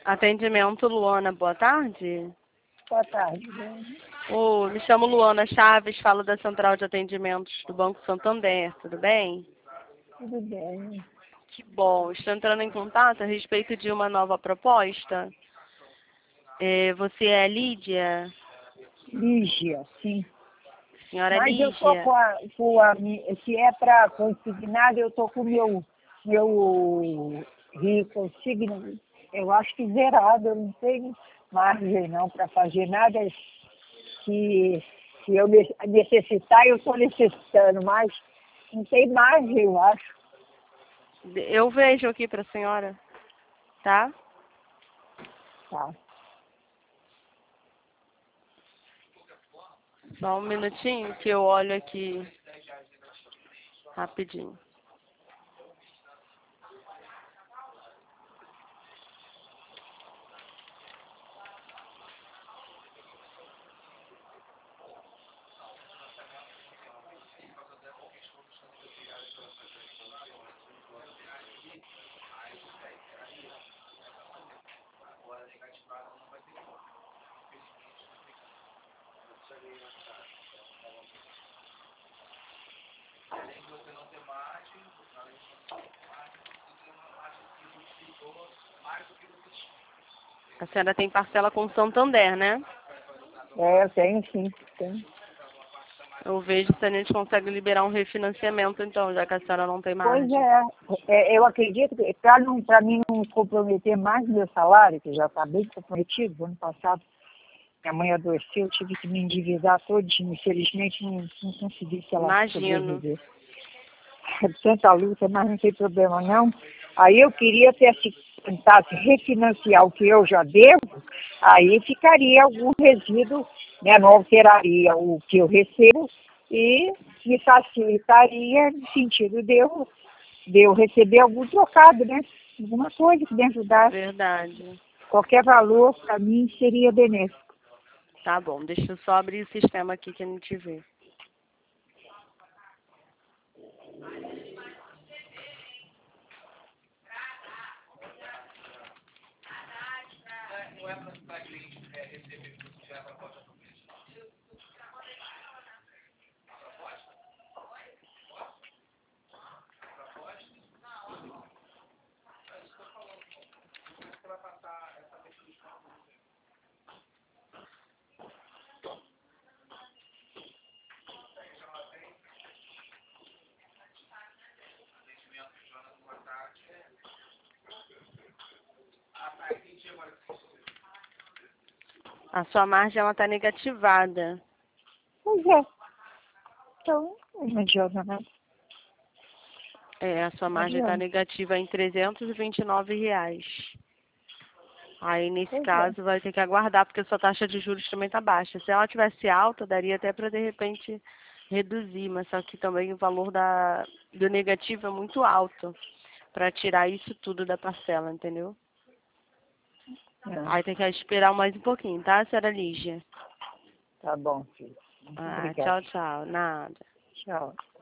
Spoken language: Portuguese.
Atendimento Luana, boa tarde. Boa tarde. Me chamo Luana Chaves, falo da Central de Atendimentos do Banco Santander, tudo bem? Tudo bem. Que bom, estou entrando em contato a respeito de uma nova proposta. Você é a Lídia? Lígia, sim. Senhora Mas eu tô Lígia? se é para consignado, eu tô com o meu consigno, eu acho que zerado, eu não tenho margem não para fazer nada. Se eu necessitar, eu estou necessitando, mas não tem margem, eu acho. Eu vejo aqui para a senhora, tá? Tá. Só um minutinho que eu olho aqui rapidinho. A senhora tem parcela com Santander, né? Eu tenho sim, tenho. Eu vejo se a gente consegue liberar um refinanciamento, então, já que a senhora não tem Pois margem. eu acredito que para mim não comprometer mais meu salário, que já está bem comprometido, ano passado minha mãe adoeceu, eu tive que me endividar todinho, infelizmente não consegui que ela Imagino. sobreviver. Tanta luta, mas não tem problema não. Aí eu queria até se tentasse refinanciar o que eu já devo, aí ficaria algum resíduo, né, não alteraria o que eu recebo e me facilitaria no sentido de eu receber algum trocado, né? Alguma coisa que me ajudasse. Verdade. Qualquer valor para mim seria benéfico. Tá bom, deixa eu só abrir o sistema aqui que a gente vê. A sua margem ela tá negativada. Pois é. Então, não adianta nada. A sua Não margem está adianta. negativa em R$ 329. Aí, nesse Pois é. caso, vai ter que aguardar, porque a sua taxa de juros também está baixa. Se ela tivesse alta, daria até para, de repente, reduzir, mas só que também o valor do negativo é muito alto para tirar isso tudo da parcela, entendeu? É. Aí tem que esperar mais um pouquinho, tá, senhora Lígia? Tá bom, filho. Muito obrigada. Tchau, tchau. Nada. Tchau.